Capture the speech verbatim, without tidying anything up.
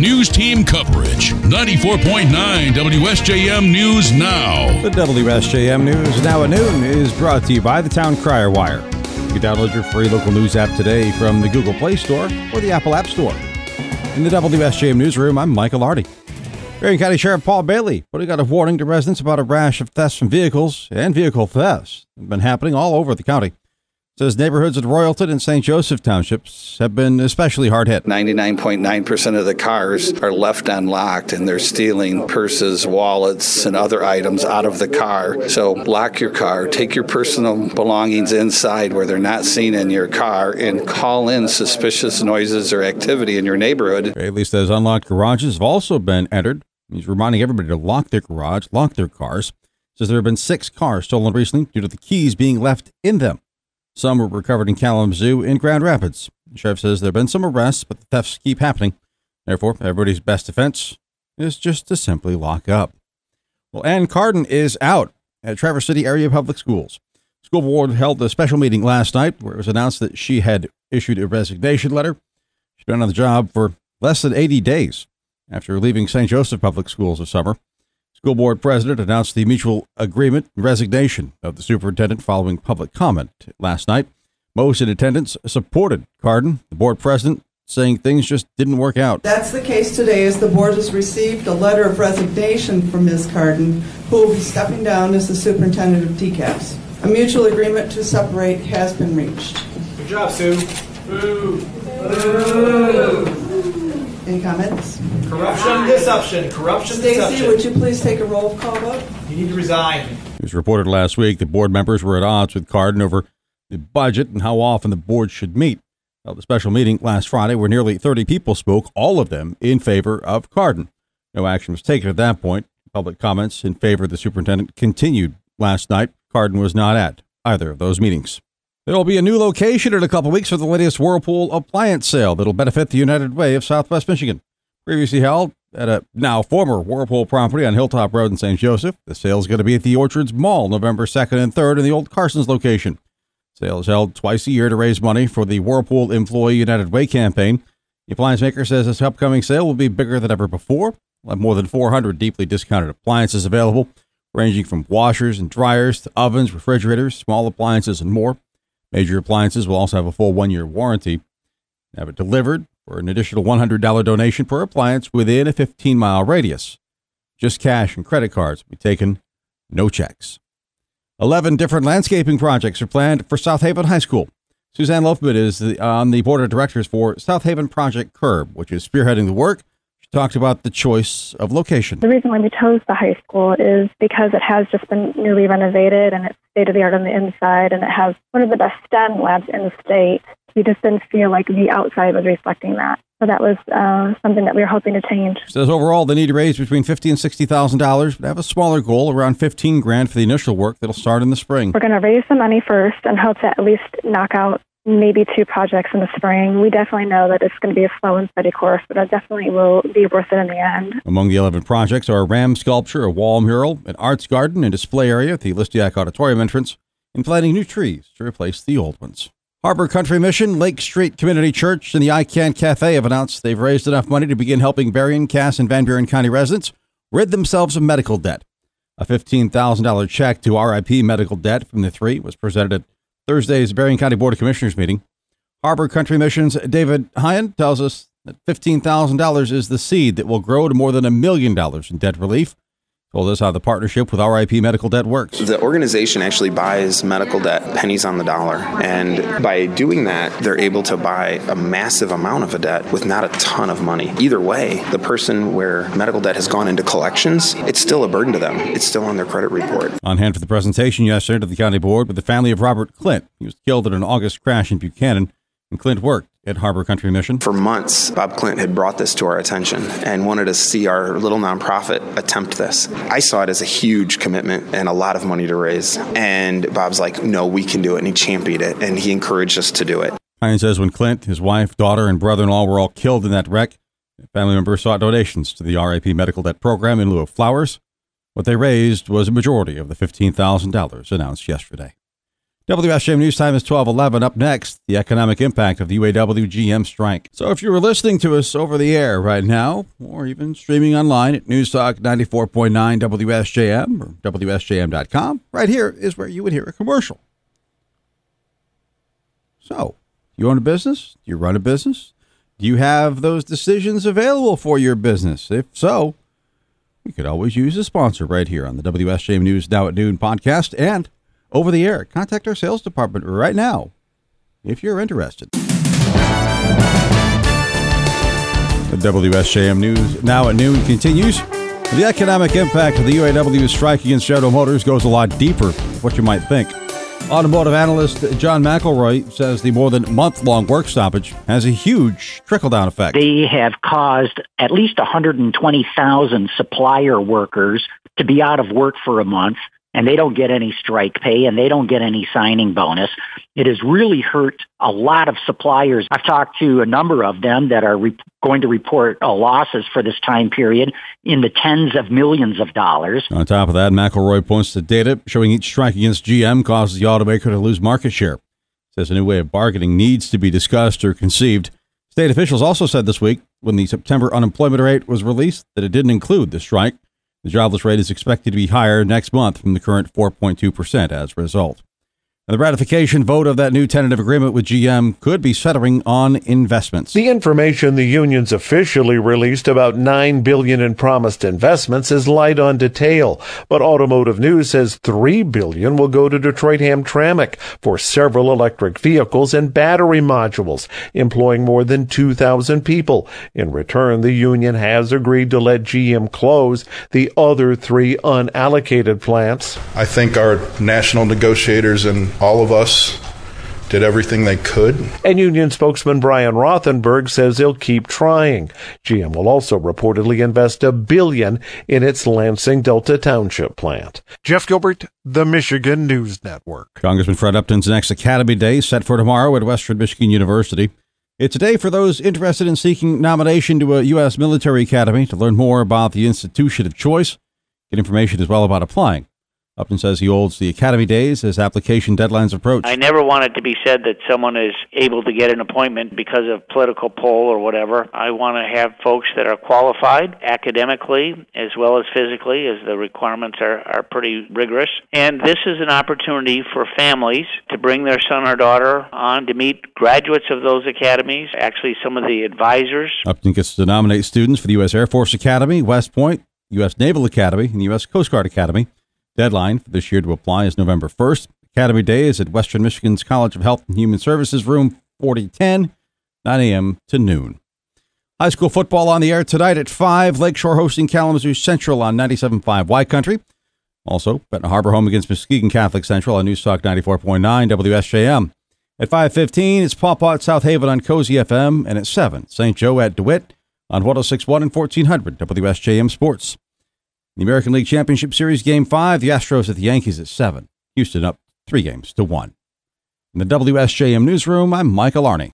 news team coverage. ninety-four point nine W S J M News Now. The W S J M News Now at noon is brought to you by the Town Crier Wire. You can download your free local news app today from the Google Play Store or the Apple App Store. In the W S J M Newsroom, I'm Michael Hardy. Marion County Sheriff Paul Bailey putting out a warning to residents about a rash of thefts from vehicles and vehicle thefts that have been happening all over the county. Says neighborhoods at Royalton and Saint Joseph Townships have been especially hard hit. ninety-nine point nine percent of the cars are left unlocked, and they're stealing purses, wallets, and other items out of the car. So lock your car, take your personal belongings inside where they're not seen in your car, and call in suspicious noises or activity in your neighborhood. Bailey says unlocked garages have also been entered. He's reminding everybody to lock their garage, lock their cars. Says there have been six cars stolen recently due to the keys being left in them. Some were recovered in Kalamazoo and Grand Rapids. The sheriff says there have been some arrests, but the thefts keep happening. Therefore, everybody's best defense is just to simply lock up. Well, Ann Carden is out at Traverse City Area Public Schools. School board held a special meeting last night where it was announced that she had issued a resignation letter. She's been on the job for less than eighty days after leaving Saint Joseph Public Schools this summer. School board president announced the mutual agreement and resignation of the superintendent following public comment last night. Most in attendance supported Carden, the board president, saying things just didn't work out. That's the case today, as the board has received a letter of resignation from Miz Carden, who will be stepping down as the superintendent of T CAPS. A mutual agreement to separate has been reached. Good job, Sue. Boo. Boo. Any comments? Corruption, deception. Corruption, deception. Stacy, would you please take a roll call vote? You need to resign. It was reported last week that board members were at odds with Carden over the budget and how often the board should meet. Held a special meeting last Friday where nearly thirty people spoke, all of them in favor of Carden. No action was taken at that point. Public comments in favor of the superintendent continued last night. Carden was not at either of those meetings. There will be a new location in a couple weeks for the latest Whirlpool appliance sale that will benefit the United Way of Southwest Michigan. Previously held at a now former Whirlpool property on Hilltop Road in Saint Joseph, the sale is going to be at the Orchards Mall November second and third in the old Carson's location. Sale is held twice a year to raise money for the Whirlpool Employee United Way campaign. The appliance maker says this upcoming sale will be bigger than ever before. We'll have more than four hundred deeply discounted appliances available, ranging from washers and dryers to ovens, refrigerators, small appliances, and more. Major appliances will also have a full one-year warranty. Have it delivered for an additional one hundred dollars donation per appliance within a fifteen-mile radius. Just cash and credit cards will be taken, no checks. Eleven different landscaping projects are planned for South Haven High School. Suzanne Loafman is the, on the board of directors for South Haven Project Curb, which is spearheading the work. She talked about the choice of location. The reason why we chose the high school is because it has just been newly renovated and it's state-of-the-art on the inside, and it has one of the best STEM labs in the state. We just didn't feel like the outside was reflecting that. So that was uh, something that we were hoping to change. She says overall they need to raise between fifty thousand dollars and sixty thousand dollars, but have a smaller goal, around fifteen grand for the initial work that'll start in the spring. We're going to raise the money first and hope to at least knock out maybe two projects in the spring. We definitely know that it's going to be a slow and steady course, but it definitely will be worth it in the end. Among the eleven projects are a ram sculpture, a wall mural, an arts garden and display area at the Listiak Auditorium entrance, and planting new trees to replace the old ones. Harbor Country Mission, Lake Street Community Church, and the I CAN Cafe have announced they've raised enough money to begin helping Berrien, Cass, and Van Buren County residents rid themselves of medical debt. A fifteen thousand dollars check to R I P medical debt from the three was presented at Thursday's Berrien County Board of Commissioners meeting. Harbor Country Mission's David Hyan tells us that fifteen thousand dollars is the seed that will grow to more than a million dollars in debt relief. Told us how the partnership with R I P Medical Debt works. The organization actually buys medical debt pennies on the dollar. And by doing that, they're able to buy a massive amount of a debt with not a ton of money. Either way, the person where medical debt has gone into collections, it's still a burden to them. It's still on their credit report. On hand for the presentation yesterday to the county board with the family of Robert Clint. He was killed in an August crash in Buchanan, and Clint worked at Harbor Country Mission. For months, Bob Clint had brought this to our attention and wanted to see our little nonprofit attempt this. I saw it as a huge commitment and a lot of money to raise. And Bob's like, no, we can do it. And he championed it, and he encouraged us to do it. Hines says when Clint, his wife, daughter, and brother-in-law were all killed in that wreck, family members sought donations to the R I P Medical Debt Program in lieu of flowers. What they raised was a majority of the fifteen thousand dollars announced yesterday. W S J M News Time is twelve eleven. Up next, the economic impact of the U A W G M strike. So if you were listening to us over the air right now, or even streaming online at News Talk ninety-four point nine W S J M or W S J M dot com, right here is where you would hear a commercial. So, you own a business? Do you run a business? Do you have those decisions available for your business? If so, you could always use a sponsor right here on the W S J M News Now at Noon podcast and over the air. Contact our sales department right now if you're interested. The W S J M News Now at Noon continues. The economic impact of the U A W strike against General Motors goes a lot deeper than what you might think. Automotive analyst John McElroy says the more than month-long work stoppage has a huge trickle-down effect. They have caused at least one hundred twenty thousand supplier workers to be out of work for a month, and they don't get any strike pay, and they don't get any signing bonus. It has really hurt a lot of suppliers. I've talked to a number of them that are re- going to report uh, losses for this time period in the tens of millions of dollars. On top of that, McElroy points to data showing each strike against G M causes the automaker to lose market share. Says a new way of bargaining needs to be discussed or conceived. State officials also said this week, when the September unemployment rate was released, that it didn't include the strike. The jobless rate is expected to be higher next month from the current four point two percent as a result. And the ratification vote of that new tentative agreement with G M could be centering on investments. The information the unions officially released about nine billion dollars in promised investments is light on detail, but Automotive News says three billion dollars will go to Detroit Hamtramck for several electric vehicles and battery modules, employing more than two thousand people. In return, the union has agreed to let G M close the other three unallocated plants. I think our national negotiators and all of us did everything they could. And union spokesman Brian Rothenberg says they'll keep trying. G M will also reportedly invest a billion in its Lansing Delta Township plant. Jeff Gilbert, the Michigan News Network. Congressman Fred Upton's next Academy Day set for tomorrow at Western Michigan University. It's a day for those interested in seeking nomination to a U S military academy to learn more about the institution of choice, get information as well about applying. Upton says he holds the Academy Days as application deadlines approach. I never want it to be said that someone is able to get an appointment because of political poll or whatever. I want to have folks that are qualified academically as well as physically, as the requirements are, are pretty rigorous. And this is an opportunity for families to bring their son or daughter on to meet graduates of those academies, actually some of the advisors. Upton gets to nominate students for the U S Air Force Academy, West Point, U S Naval Academy, and the U S Coast Guard Academy. Deadline for this year to apply is November first. Academy Day is at Western Michigan's College of Health and Human Services, room forty ten, nine a.m. to noon. High school football on the air tonight at five. Lakeshore hosting Kalamazoo Central on ninety-seven point five Y Country. Also, Benton Harbor home against Muskegon Catholic Central on News Talk ninety-four point nine W S J M. At five fifteen, it's Paw Paw at South Haven on Cozy F M. And at seven, Saint Joe at DeWitt on one oh six point one and fourteen hundred W S J M Sports. The American League Championship Series Game five, the Astros at the Yankees at seven. Houston up three games to one. In the W S J M Newsroom, I'm Michael Arney.